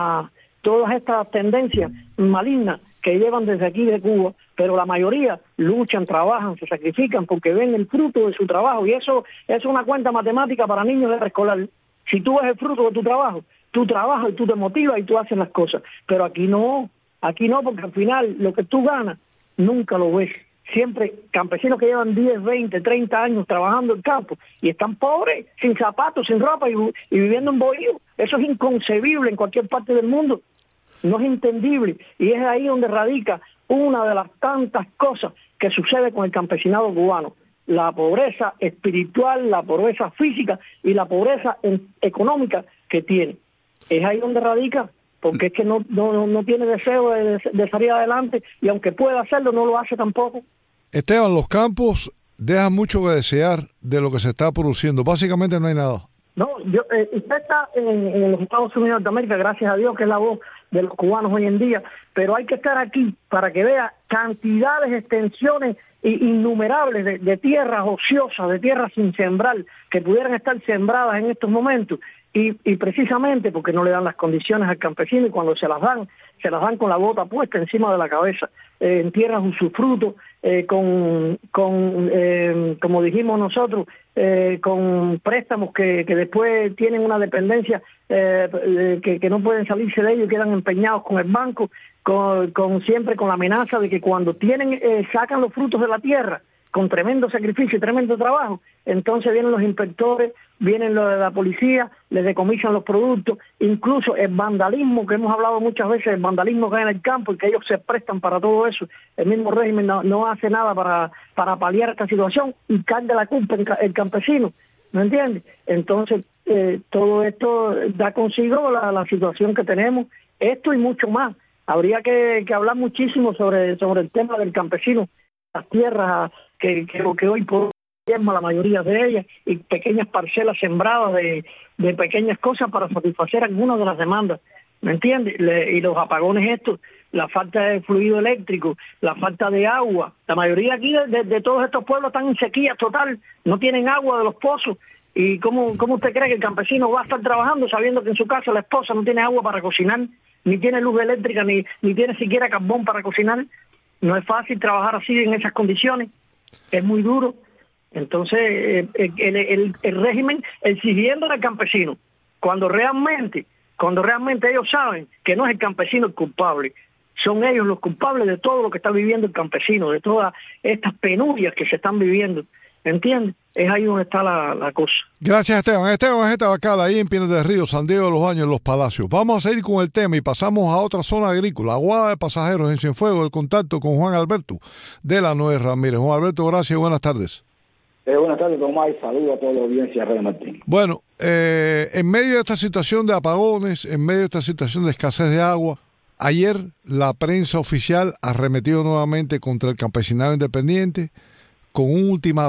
estas tendencias malignas que llevan desde aquí de Cuba, pero la mayoría luchan, trabajan, se sacrifican porque ven el fruto de su trabajo, y eso es una cuenta matemática para niños de preescolar. Si tú ves el fruto de tu trabajo, tú trabajas y tú te motivas y tú haces las cosas. Pero aquí no, porque al final lo que tú ganas nunca lo ves. Siempre campesinos que llevan 10, 20, 30 años trabajando en campo y están pobres, sin zapatos, sin ropa y viviendo en bohío. Eso es inconcebible en cualquier parte del mundo. No es entendible. Y es ahí donde radica una de las tantas cosas que sucede con el campesinado cubano. La pobreza espiritual, la pobreza física y la pobreza económica que tiene. Es ahí donde radica, porque es que no tiene deseo de salir adelante, y aunque pueda hacerlo, no lo hace tampoco. Esteban, los campos dejan mucho que desear de lo que se está produciendo. Básicamente no hay nada. No, usted está en los Estados Unidos de América, gracias a Dios, que es la voz de los cubanos hoy en día, pero hay que estar aquí para que vea cantidades, extensiones innumerables de tierras ociosas, de tierras sin sembrar, que pudieran estar sembradas en estos momentos, y precisamente porque no le dan las condiciones al campesino, y cuando se las dan con la bota puesta encima de la cabeza, en tierras usufruto, como dijimos nosotros, con préstamos que después tienen una dependencia que no pueden salirse de ellos y quedan empeñados con el banco, siempre con la amenaza de que cuando sacan los frutos de la tierra, con tremendo sacrificio y tremendo trabajo, entonces vienen los inspectores, vienen los de la policía, les decomisan los productos, incluso el vandalismo, que hemos hablado muchas veces, el vandalismo que hay en el campo y que ellos se prestan para todo eso. El mismo régimen no hace nada para paliar esta situación y carga la culpa el campesino, ¿me entiendes? Entonces, todo esto da consigo la situación que tenemos, esto y mucho más. Habría que hablar muchísimo sobre el tema del campesino, las tierras que hoy por hoy la mayoría de ellas, y pequeñas parcelas sembradas de pequeñas cosas para satisfacer algunas de las demandas, ¿me entiendes? Y los apagones estos, la falta de fluido eléctrico, la falta de agua. La mayoría aquí de todos estos pueblos están en sequía total, no tienen agua de los pozos. ¿Y cómo usted cree que el campesino va a estar trabajando sabiendo que en su casa la esposa no tiene agua para cocinar, ni tiene luz eléctrica, ni tiene siquiera carbón para cocinar? No es fácil trabajar así en esas condiciones, es muy duro. Entonces el régimen exigiendo al campesino, cuando realmente ellos saben que no es el campesino el culpable, son ellos los culpables de todo lo que está viviendo el campesino, de todas estas penurias que se están viviendo, ¿entiendes? Es ahí donde está la cosa. Gracias, Esteban. Esteban es Tabacal, ahí en Pinar del Río, San Diego de los Baños, Los Palacios. Vamos a seguir con el tema y pasamos a otra zona agrícola, Aguada de Pasajeros en Cienfuegos, el contacto con Juan Alberto de la Noé Ramírez. Juan Alberto, gracias y buenas tardes. Buenas tardes, Tomás, y saludo a toda la audiencia de Radio Martín. Bueno, en medio de esta situación de apagones, en medio de esta situación de escasez de agua, ayer la prensa oficial arremetió nuevamente contra el campesinado independiente con un ultimátum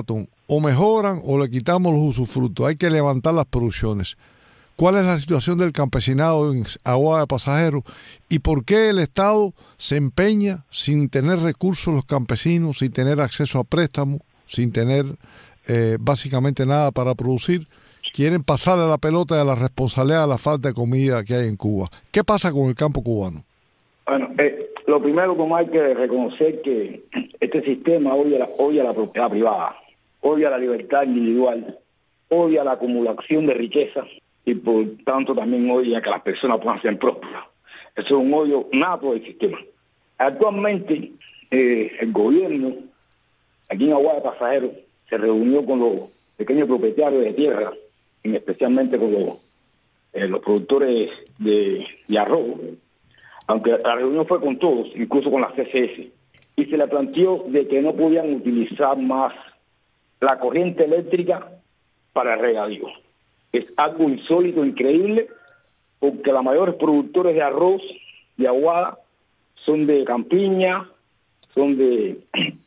o mejoran o le quitamos los usufructos. Hay que levantar las producciones. ¿Cuál es la situación del campesinado en Aguada de Pasajeros? ¿Y por qué el Estado se empeña sin tener recursos los campesinos, sin tener acceso a préstamos, sin tener básicamente nada para producir? Quieren pasarle la pelota de la responsabilidad de la falta de comida que hay en Cuba. ¿Qué pasa con el campo cubano? Bueno, lo primero, como hay que reconocer que este sistema odia la propiedad privada, odia la libertad individual, odia la acumulación de riqueza y por tanto también odia que las personas puedan ser prósperas. Eso es un odio nato del sistema. Actualmente el gobierno aquí en Aguada de Pasajeros se reunió con los pequeños propietarios de tierra, especialmente con los productores de arroz, aunque la reunión fue con todos, incluso con la CCS, y se le planteó de que no podían utilizar más la corriente eléctrica para el regadío. Es algo insólito, increíble, porque los mayores productores de arroz de Aguada son de Campiña, son de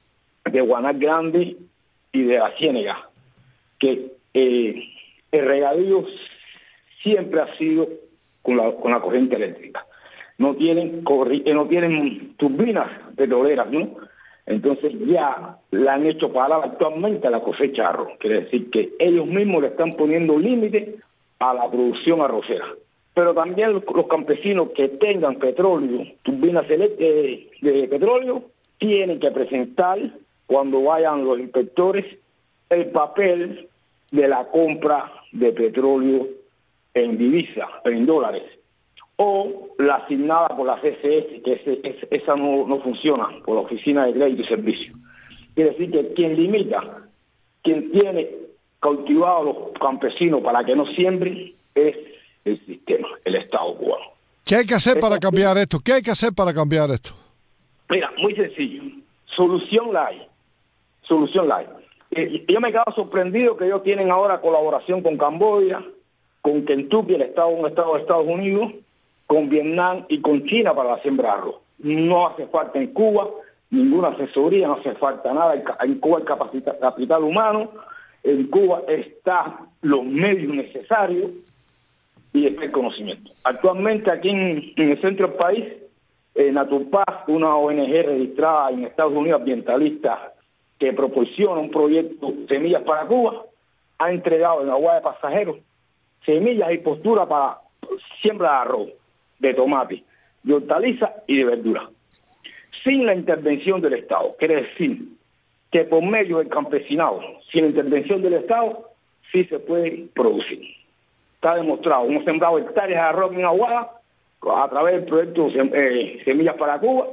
Guaná Grande y de la Ciénega, que el regadío siempre ha sido con la corriente eléctrica. No tienen turbinas petroleras, ¿no? Entonces ya la han hecho parar actualmente a la cosecha de arroz. Quiere decir que ellos mismos le están poniendo límite a la producción arrocera. Pero también los campesinos que tengan petróleo, turbinas de petróleo, tienen que presentar, cuando vayan los inspectores, el papel de la compra de petróleo en divisa, en dólares, o la asignada por la CCS, que esa no funciona, por la Oficina de Crédito y Servicio. Quiere decir que quien limita, quien tiene cautivado a los campesinos para que no siembren, es el sistema, el Estado cubano. ¿Qué hay que hacer para cambiar esto? ¿Qué hay que hacer para cambiar esto? Mira, muy sencillo. Solución la hay. Yo me he quedado sorprendido que ellos tienen ahora colaboración con Camboya, con Kentucky, un estado de Estados Unidos, con Vietnam y con China para la siembra de arroz. No hace falta en Cuba ninguna asesoría, no hace falta nada. En Cuba hay capital humano, en Cuba están los medios necesarios y está el conocimiento. Actualmente aquí en el centro del país, Naturpaz, una ONG registrada en Estados Unidos, ambientalista, que proporciona un proyecto Semillas para Cuba, ha entregado en Aguada de Pasajeros semillas y posturas para siembra de arroz, de tomate, de hortaliza y de verdura, sin la intervención del Estado. Quiere decir que por medio del campesinado, sin la intervención del Estado, sí se puede producir. Está demostrado. Hemos sembrado hectáreas de arroz en Aguada a través del proyecto Semillas para Cuba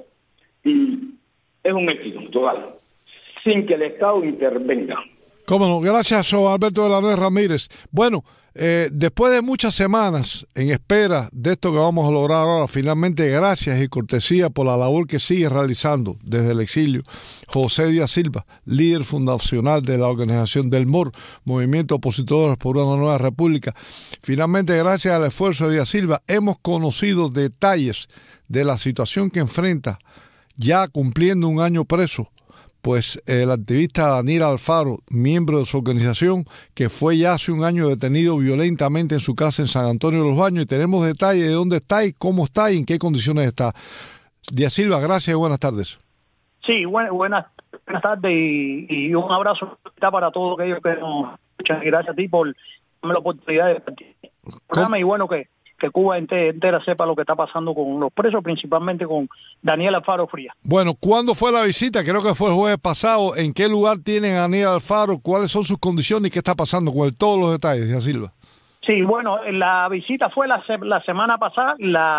y es un éxito total, sin que el Estado intervenga. Cómo no, gracias, Alberto de la Nuez Ramírez. Bueno, después de muchas semanas en espera de esto que vamos a lograr ahora, finalmente, gracias y cortesía por la labor que sigue realizando desde el exilio José Díaz Silva, líder fundacional de la organización del MOR, Movimiento Opositores por una Nueva República. Finalmente, gracias al esfuerzo de Díaz Silva, hemos conocido detalles de la situación que enfrenta, ya cumpliendo un año preso, pues el activista Daniel Alfaro, miembro de su organización, que fue ya hace un año detenido violentamente en su casa en San Antonio de los Baños, y tenemos detalles de dónde está y cómo está y en qué condiciones está. Díaz Silva, gracias y buenas tardes. Sí, buenas tardes y un abrazo para todos aquellos que nos escuchan, y gracias a ti por darme la oportunidad de participar en el programa, y bueno, que Cuba entera sepa lo que está pasando con los presos, principalmente con Daniel Alfaro Frías. Bueno, ¿cuándo fue la visita? Creo que fue el jueves pasado. ¿En qué lugar tienen a Daniel Alfaro? ¿Cuáles son sus condiciones y qué está pasando con todos los detalles, Díaz Silva? Sí, bueno, la visita fue la semana pasada.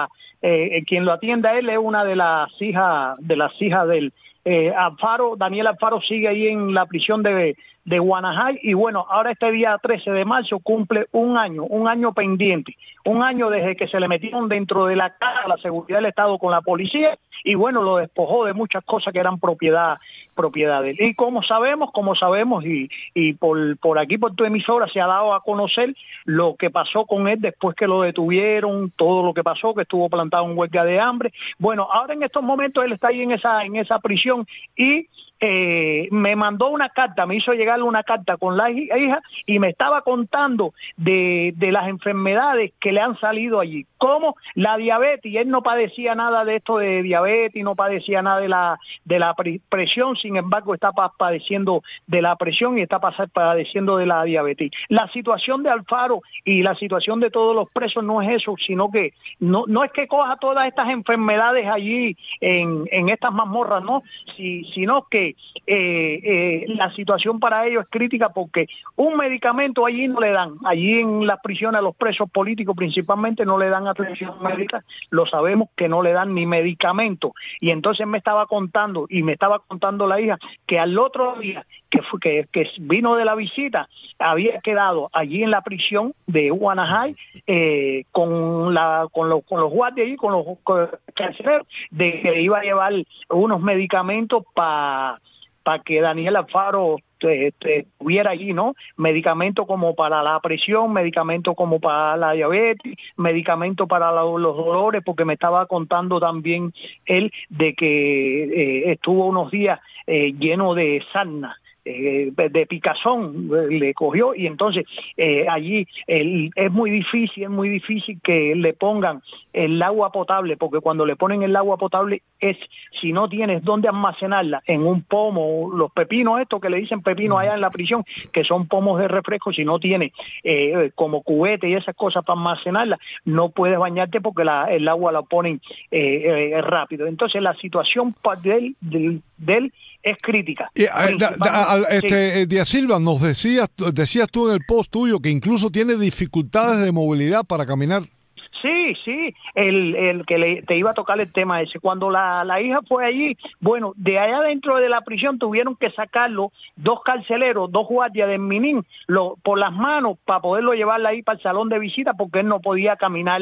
Quien lo atiende a él es una de las hijas del Alfaro. Daniel Alfaro sigue ahí en la prisión de Guanajay, y bueno, ahora este día 13 de marzo cumple un año pendiente, un año desde que se le metieron dentro de la casa la seguridad del Estado con la policía, y bueno, lo despojó de muchas cosas que eran propiedad de él. Y como sabemos, y por aquí, por tu emisora, se ha dado a conocer lo que pasó con él después que lo detuvieron, todo lo que pasó, que estuvo plantado en huelga de hambre. Bueno, ahora en estos momentos él está ahí en esa prisión, y me mandó una carta, me hizo llegar una carta con la hija y me estaba contando de las enfermedades que le han salido allí, como la diabetes. Él no padecía nada de esto de diabetes, no padecía nada de la presión, sin embargo está padeciendo de la presión y está padeciendo de la diabetes. La situación de Alfaro y la situación de todos los presos no es eso, sino que no es que coja todas estas enfermedades allí en estas mazmorras, no, sino que la situación para ellos es crítica, porque un medicamento allí no le dan, allí en las prisiones a los presos políticos principalmente no le dan atención médica, lo sabemos que no le dan ni medicamento. Y entonces me estaba contando la hija que al otro día que vino de la visita había quedado allí en la prisión de Guanajay con los guardias y con los carceleros, de que iba a llevar unos medicamentos para que Daniel Alfaro estuviera allí, ¿no? Medicamentos como para la presión, medicamentos como para la diabetes, medicamentos para los dolores, porque me estaba contando también él de que estuvo unos días lleno de sarna, de picazón le cogió, y entonces allí es muy difícil que le pongan el agua potable, porque cuando le ponen el agua potable si no tienes dónde almacenarla, en un pomo, los pepinos estos que le dicen pepinos allá en la prisión, que son pomos de refresco, si no tienes como cubete y esas cosas para almacenarla, no puedes bañarte porque el agua la ponen rápido. Entonces la situación de él es crítica. Díaz Silva, decías tú en el post tuyo que incluso tiene dificultades de movilidad para caminar. Sí, el que te iba a tocar el tema ese. Cuando la hija fue allí, bueno, de allá dentro de la prisión tuvieron que sacarlo 2 carceleros, 2 guardias del Minin, por las manos para poderlo llevarla ahí para el salón de visita, porque él no podía caminar.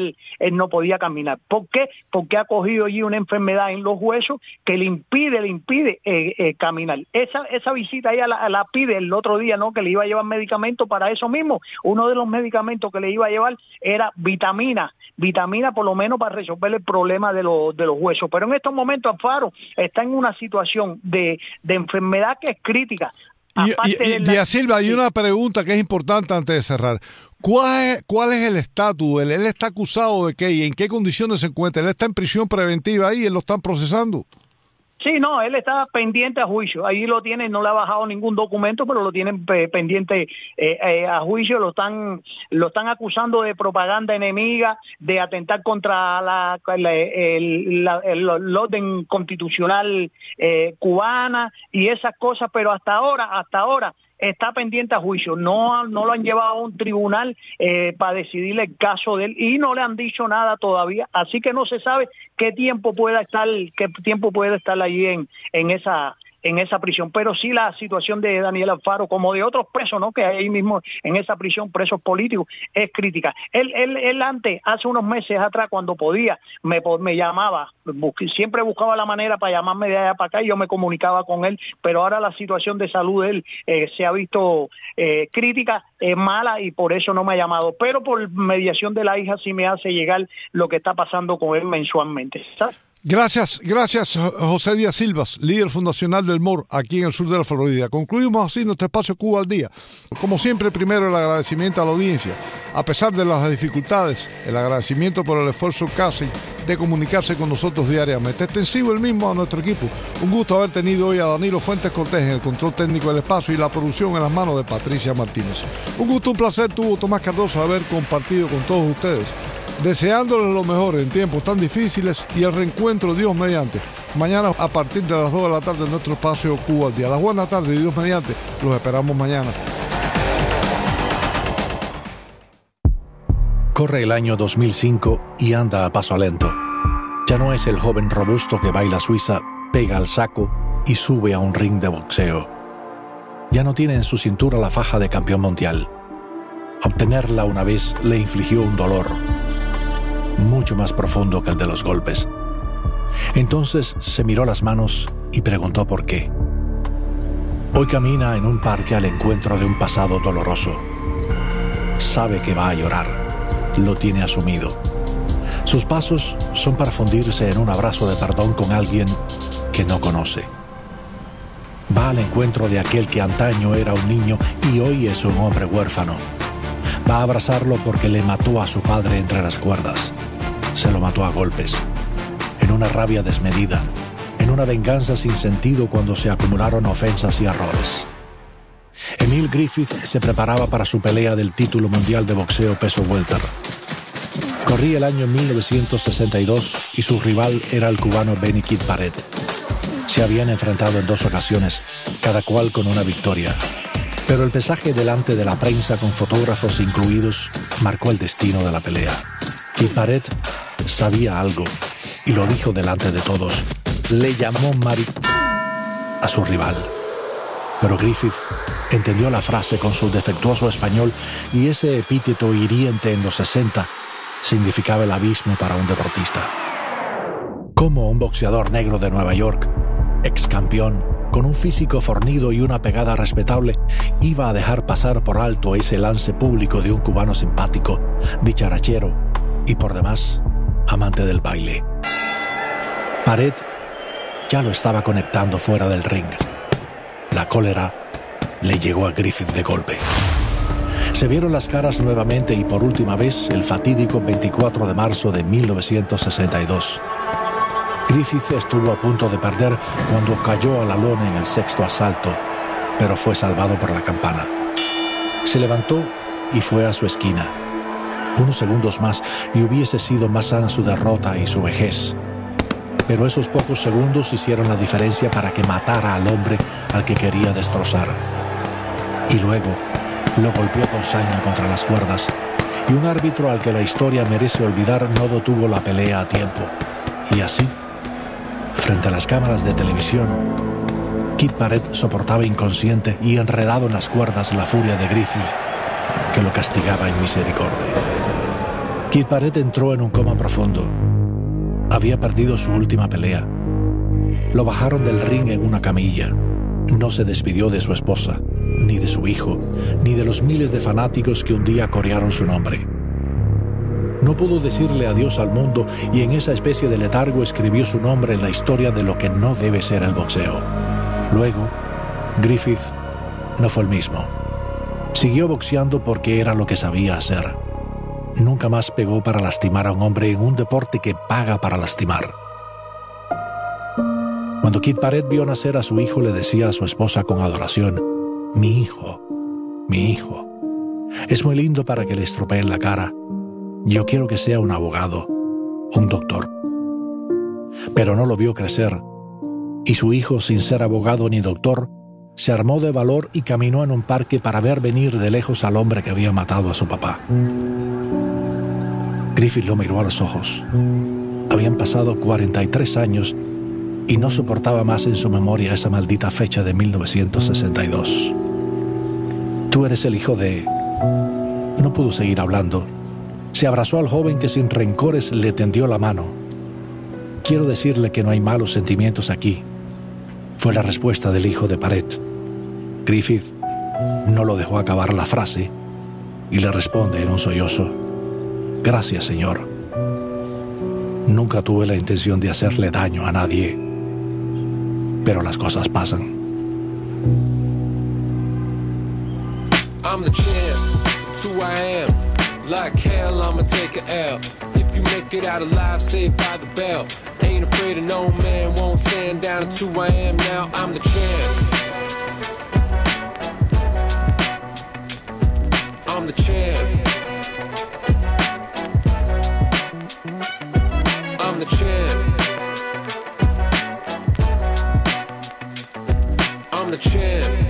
¿Por qué? Porque ha cogido allí una enfermedad en los huesos que le impide caminar. Esa visita ella la pide el otro día, ¿no? Que le iba a llevar medicamentos para eso mismo. Uno de los medicamentos que le iba a llevar era vitamina por lo menos para resolver el problema de los huesos. Pero en estos momentos Alfaro está en una situación de enfermedad que es crítica. Díaz Silva, hay una pregunta que es importante antes de cerrar. ¿Cuál es el estatus? Él está acusado de qué y en qué condiciones se encuentra. Él está en prisión preventiva ahí, él lo están procesando. Sí, no, él está pendiente a juicio. Ahí lo tienen, no le ha bajado ningún documento, pero lo tienen pendiente a juicio. Lo están acusando de propaganda enemiga, de atentar contra el orden constitucional cubana y esas cosas, pero hasta ahora está pendiente a juicio. No lo han llevado a un tribunal para decidir el caso de él y no le han dicho nada todavía, así que no se sabe qué tiempo puede estar allí en esa prisión. Pero sí, la situación de Daniel Alfaro, como de otros presos, ¿no?, que hay ahí mismo en esa prisión, presos políticos, es crítica. Él antes, hace unos meses atrás, cuando podía, me llamaba, siempre buscaba la manera para llamarme de allá para acá y yo me comunicaba con él, pero ahora la situación de salud de él se ha visto crítica, mala, y por eso no me ha llamado. Pero por mediación de la hija sí me hace llegar lo que está pasando con él mensualmente, ¿sabes? Gracias, José Díaz Silva, líder fundacional del MOR aquí en el sur de la Florida. Concluimos así nuestro espacio Cuba al Día. Como siempre, primero el agradecimiento a la audiencia. A pesar de las dificultades, el agradecimiento por el esfuerzo casi de comunicarse con nosotros diariamente. Extensivo el mismo a nuestro equipo. Un gusto haber tenido hoy a Danilo Fuentes Cortés en el control técnico del espacio y la producción en las manos de Patricia Martínez. Un gusto, un placer tuvo Tomás Cardoso haber compartido con todos ustedes. Deseándoles lo mejor en tiempos tan difíciles y el reencuentro, Dios mediante, mañana a partir de las 2 de la tarde en nuestro espacio Cuba al Día. Las buenas tardes y Dios mediante, los esperamos mañana. Corre el año 2005 y anda a paso lento. Ya no es el joven robusto que baila suiza, pega al saco y sube a un ring de boxeo. Ya no tiene en su cintura la faja de campeón mundial. Obtenerla una vez le infligió un dolor mucho más profundo que el de los golpes. Entonces se miró las manos y preguntó por qué. Hoy camina en un parque al encuentro de un pasado doloroso. Sabe que va a llorar, lo tiene asumido. Sus pasos son para fundirse en un abrazo de perdón con alguien que no conoce. Va al encuentro de aquel que antaño era un niño y hoy es un hombre huérfano. Va a abrazarlo porque le mató a su padre entre las cuerdas. Se lo mató a golpes, en una rabia desmedida, en una venganza sin sentido cuando se acumularon ofensas y errores. Emil Griffith se preparaba para su pelea del título mundial de boxeo peso welter. Corría el año 1962 y su rival era el cubano Benny Kid Paret. Se habían enfrentado en 2 ocasiones, cada cual con una victoria. Pero el pesaje delante de la prensa con fotógrafos incluidos marcó el destino de la pelea. Kid Paret sabía algo y lo dijo delante de todos. Le llamó a su rival. Pero Griffith entendió la frase con su defectuoso español y ese epíteto hiriente en los 60 significaba el abismo para un deportista. ¿Cómo un boxeador negro de Nueva York, ex campeón, con un físico fornido y una pegada respetable, iba a dejar pasar por alto ese lance público de un cubano simpático, dicharachero y por demás amante del baile? Paret ya lo estaba conectando fuera del ring. La cólera le llegó a Griffith de golpe. Se vieron las caras nuevamente y por última vez el fatídico 24 de marzo de 1962. Griffith estuvo a punto de perder cuando cayó a la lona en el 6º asalto, pero fue salvado por la campana. Se levantó y fue a su esquina. Unos segundos más y hubiese sido más sana su derrota y su vejez. Pero esos pocos segundos hicieron la diferencia para que matara al hombre al que quería destrozar. Y luego lo golpeó con saña contra las cuerdas, y un árbitro al que la historia merece olvidar no detuvo la pelea a tiempo. Y así, frente a las cámaras de televisión, Kid Paret soportaba inconsciente y enredado en las cuerdas la furia de Griffith, que lo castigaba en misericordia. Kid Paret entró en un coma profundo. Había perdido su última pelea. Lo bajaron del ring en una camilla. No se despidió de su esposa, ni de su hijo, ni de los miles de fanáticos que un día corearon su nombre. No pudo decirle adiós al mundo y en esa especie de letargo escribió su nombre en la historia de lo que no debe ser el boxeo. Luego, Griffith no fue el mismo. Siguió boxeando porque era lo que sabía hacer. Nunca más pegó para lastimar a un hombre en un deporte que paga para lastimar. Cuando Kid Paret vio nacer a su hijo, le decía a su esposa con adoración: mi hijo, es muy lindo para que le estropeen la cara. Yo quiero que sea un abogado, un doctor. Pero no lo vio crecer, y su hijo, sin ser abogado ni doctor, se armó de valor y caminó en un parque para ver venir de lejos al hombre que había matado a su papá. Griffith lo miró a los ojos. Habían pasado 43 años y no soportaba más en su memoria esa maldita fecha de 1962. Tú eres el hijo de... No pudo seguir hablando. Se abrazó al joven que sin rencores le tendió la mano. Quiero decirle que no hay malos sentimientos aquí, fue la respuesta del hijo de Paret. Griffith no lo dejó acabar la frase y le responde en un sollozo: gracias, señor. Nunca tuve la intención de hacerle daño a nadie, pero las cosas pasan. I'm the champ, it's who I am. Like hell, I'ma take a L. If you make it out alive, saved by the bell. Ain't afraid of no man, won't stand down. It's who I am now, I'm the champ. I'm the champ. I'm the champ. I'm the champ.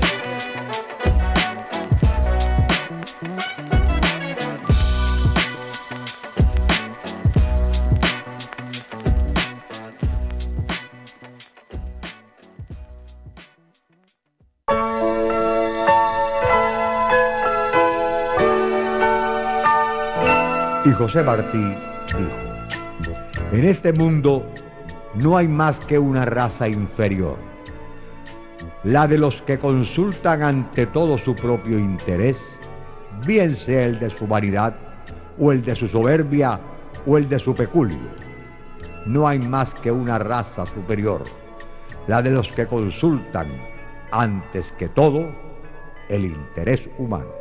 Y José Martí dijo: en este mundo no hay más que una raza inferior, la de los que consultan ante todo su propio interés, bien sea el de su vanidad, o el de su soberbia, o el de su peculio. No hay más que una raza superior, la de los que consultan antes que todo el interés humano.